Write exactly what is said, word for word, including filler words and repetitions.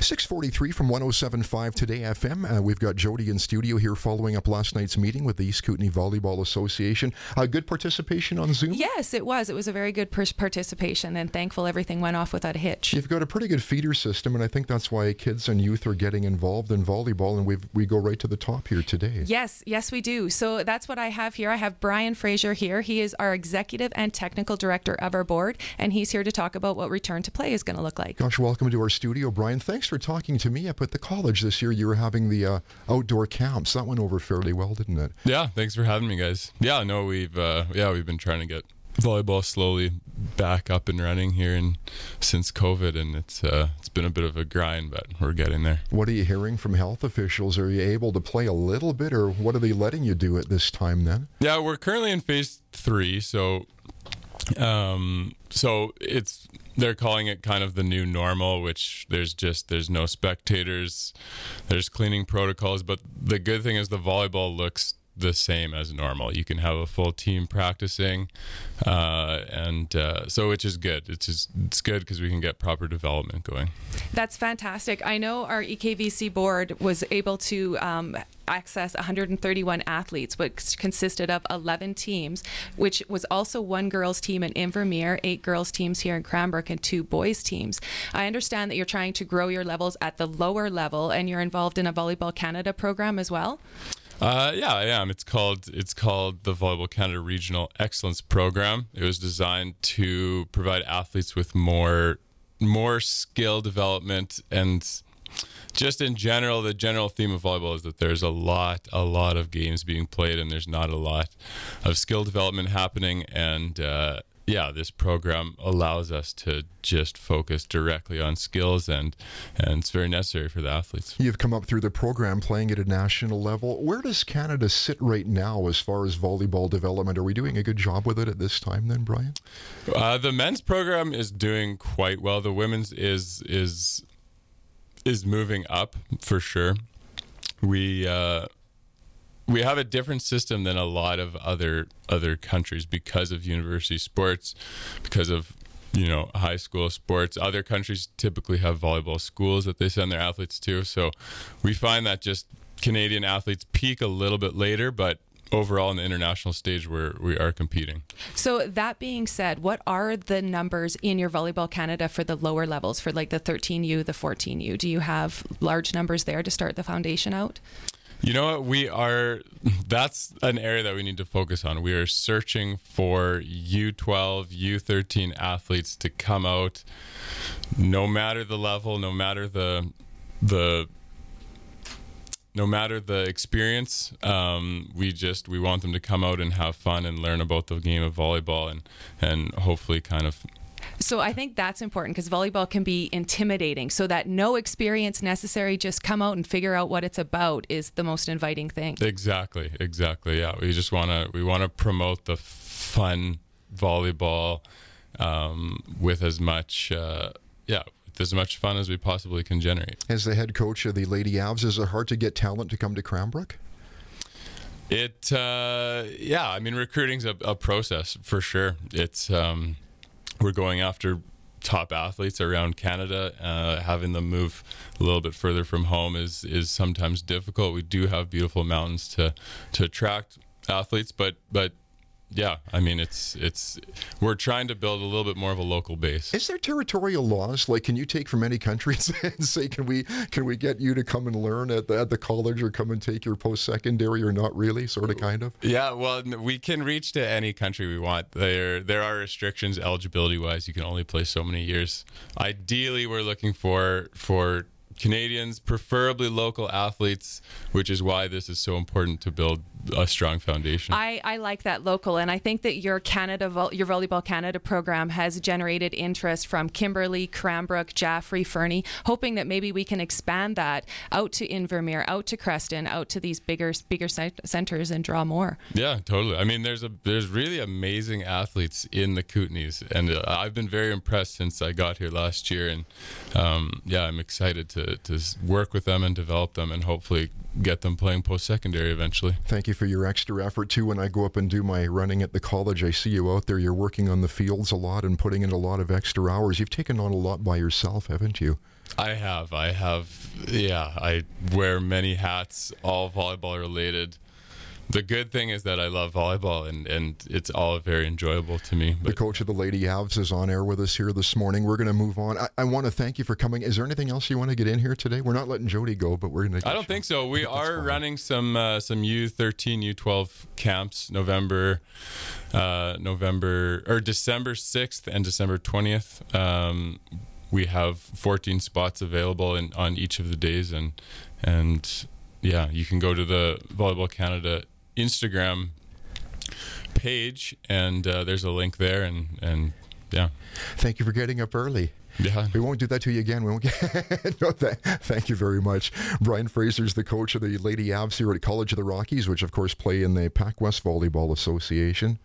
six forty-three from one oh seven point five Today F M. Uh, we've got Jody in studio here following up last night's meeting with the East Kootenay Volleyball Association. Uh, good participation on Zoom? Yes, it was. It was a very good per- participation, and thankful everything went off without a hitch. You've got a pretty good feeder system, and I think that's why kids and youth are getting involved in volleyball, and we we go right to the top here today. Yes, yes, we do. So that's what I have here. I have Brian Fraser here. He is our executive and technical director of our board, and he's here to talk about what return to play is going to look like. Gosh, welcome to our studio, Brian. Thanks for talking to me up at the college this year. You were having the uh, outdoor camps. That went over fairly well, didn't it? Yeah, thanks for having me, guys. Yeah, no, we've uh, yeah we've been trying to get volleyball slowly back up and running here and since COVID, and it's uh, it's been a bit of a grind, but we're getting there. What are you hearing from health officials? Are you able to play a little bit, or what are they letting you do at this time then? Yeah, we're currently in phase three, so um, so it's they're calling it kind of the new normal, which there's just there's no spectators, there's cleaning protocols, but the good thing is the volleyball looks the same as normal. You can have a full team practicing, uh, and uh, so which is good. It's just it's good because we can get proper development going. That's fantastic. I know our E K V C board was able to um, access one hundred thirty-one athletes, which consisted of eleven teams, which was also one girls team in Invermere, eight girls teams here in Cranbrook, and two boys teams. I understand that you're trying to grow your levels at the lower level, and you're involved in a Volleyball Canada program as well. Uh, yeah, I am. It's called it's called the Volleyball Canada Regional Excellence Program. It was designed to provide athletes with more more skill development, and just in general, the general theme of volleyball is that there's a lot a lot of games being played, and there's not a lot of skill development happening. And uh, yeah, this program allows us to just focus directly on skills, and and it's very necessary for the athletes. You've come up through the program playing at a national level. Where does Canada sit right now as far as volleyball development? Are we doing a good job with it at this time then, Brian? Uh, the men's program is doing quite well. The women's is is is moving up for sure. We uh, we have a different system than a lot of other other countries because of university sports, because of you know high school sports. Other countries typically have volleyball schools that they send their athletes to, so we find that just Canadian athletes peak a little bit later, but overall in the international stage where we are competing. So that being said, what are the numbers in your Volleyball Canada for the lower levels, for like the thirteen U, the fourteen U? Do you have large numbers there to start the foundation out? You know what, we are, that's an area that we need to focus on. We are searching for U twelve, U thirteen athletes to come out, no matter the level, no matter the, the, no matter the experience. Um, we just, we want them to come out and have fun and learn about the game of volleyball, and, and hopefully kind of. So I think that's important, because volleyball can be intimidating, so that no experience necessary, just come out and figure out what it's about is the most inviting thing. Exactly, exactly. Yeah, we just want to we want to promote the fun volleyball um, with as much uh, yeah, with as much fun as we possibly can generate. As the head coach of the Lady Avs, is it hard to get talent to come to Cranbrook? It uh, yeah, I mean recruiting's a, a process for sure. It's um, we're going after top athletes around Canada. Uh, having them move a little bit further from home is is sometimes difficult. We do have beautiful mountains to to attract athletes, but but yeah, I mean it's it's we're trying to build a little bit more of a local base. Is there territorial laws? Like, can you take from any countries and say, can we can we get you to come and learn at the, at the college, or come and take your post-secondary, or not really, sort of, kind of? Yeah, well, we can reach to any country we want. There there are restrictions eligibility-wise. You can only play so many years. Ideally, we're looking for for Canadians, preferably local athletes, which is why this is so important to build a strong foundation. I, I like that local, and I think that your Canada, your Volleyball Canada program has generated interest from Kimberley, Cranbrook, Jaffrey, Fernie, hoping that maybe we can expand that out to Invermere, out to Creston, out to these bigger bigger centers and draw more. Yeah, totally. I mean, there's a there's really amazing athletes in the Kootenays, and uh, I've been very impressed since I got here last year, and um, yeah, I'm excited to to work with them and develop them, and hopefully get them playing post-secondary eventually. Thank you for your extra effort too. When I go up and do my running at the college, I see you out there. You're working on the fields a lot and putting in a lot of extra hours. You've taken on a lot by yourself, haven't you? I have. I have. Yeah, I wear many hats, all volleyball related. The good thing is that I love volleyball, and, and it's all very enjoyable to me. But the coach of the Lady Avs is on air with us here this morning. We're going to move on. I, I want to thank you for coming. Is there anything else you want to get in here today? We're not letting Jody go, but we're going to. I don't think so. We are running some uh, some U thirteen, U twelve camps November, uh, November or December sixth and December twentieth. Um, we have fourteen spots available in, on each of the days, and and yeah, you can go to the Volleyball Canada Instagram page, and uh, there's a link there, and and yeah. Thank you for getting up early. Yeah. We won't do that to you again. We won't get no, th- thank you very much. Brian Fraser's the coach of the Lady Avs here at College of the Rockies, which of course play in the Pac West Volleyball Association.